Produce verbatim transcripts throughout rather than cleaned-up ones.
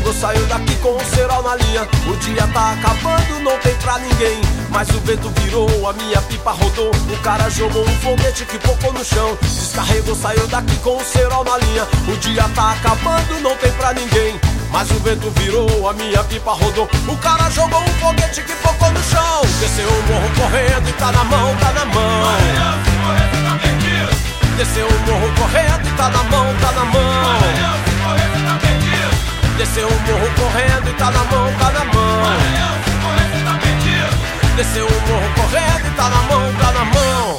Descarregou, saiu daqui com o cerol na linha. O dia tá acabando, não tem pra ninguém. Mas o vento virou, a minha pipa rodou. O cara jogou um foguete que pocou no chão. Descarregou, saiu daqui com o cerol na linha. O dia tá acabando, não tem pra ninguém. Mas o vento virou, a minha pipa rodou. O cara jogou um foguete que pocou no chão. Desceu o morro correndo e tá na mão, tá na mão. Desceu o morro correndo e tá na mão, tá na mão. Desceu o morro correndo e tá na mão, tá na mão. Desceu o morro correndo e tá na mão, tá na mão.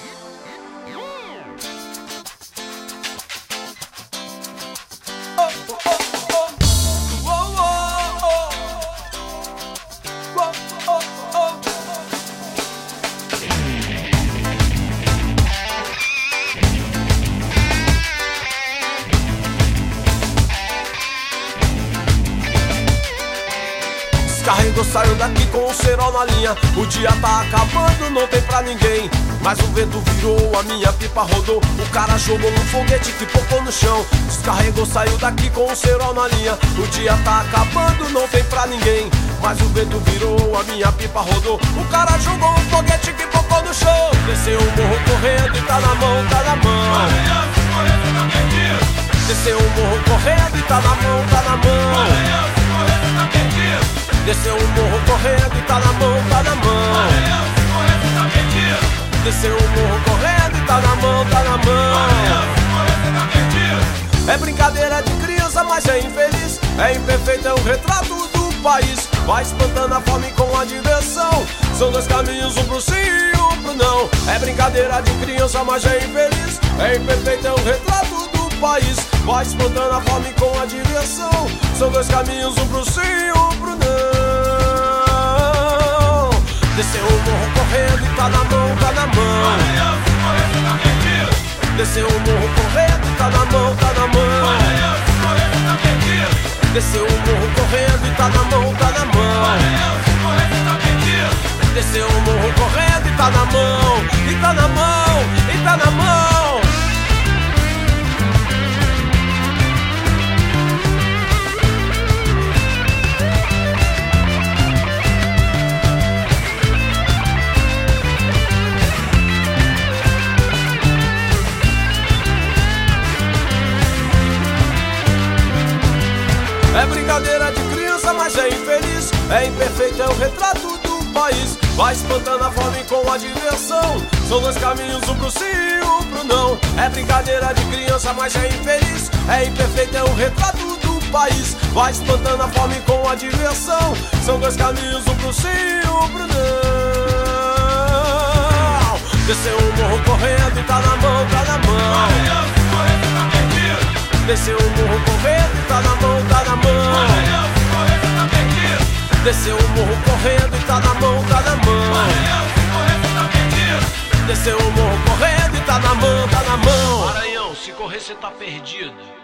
Descarregou, saiu daqui com o cerol na linha. O dia tá acabando, não tem pra ninguém. Mas o vento virou, a minha pipa rodou. O cara jogou um foguete que pocou no chão. Descarregou, saiu daqui com o cerol na linha. O dia tá acabando, não tem pra ninguém. Mas o vento virou, a minha pipa rodou. O cara jogou um foguete que pocou no chão. Desceu o morro correndo e tá na mão, tá na mão. Desceu o morro correndo e tá na mão, tá na mão. Desceu o morro correndo e tá na mão, tá na mão. Desceu o morro correndo e tá na mão, tá na mão. É brincadeira de criança, mas é infeliz. É imperfeito, é um retrato do país. Vai espantando a fome com a diversão. São dois caminhos, um pro sim e um pro não. É brincadeira de criança, mas é infeliz. É imperfeito, é um retrato do país. Vai espantando a fome com a diversão. São dois caminhos, um pro sim e um pro não. Desceu o morro correndo e tá na mão, tá na mão. Desceu o morro correndo e tá na mão, tá na mão. Desceu o morro correndo e tá na mão, tá na mão. Desceu o morro correndo e tá na mão, e tá na mão, e tá na mão. É brincadeira de criança, mas é infeliz. É imperfeito, é o retrato do país. Vai espantando a fome com a diversão. São dois caminhos, um pro sim e um pro não. É brincadeira de criança, mas é infeliz. É imperfeito, é o retrato do país. Vai espantando a fome com a diversão. São dois caminhos, um pro sim e um pro não. Desceu o morro correndo e tá na mão, tá na mão. Desceu o morro correndo e tá na mão, tá na mão. Desceu o morro correndo e tá na mão, tá na mão. Desceu o morro correndo e tá na mão, tá na mão. Maranhão, se correr cê tá perdido.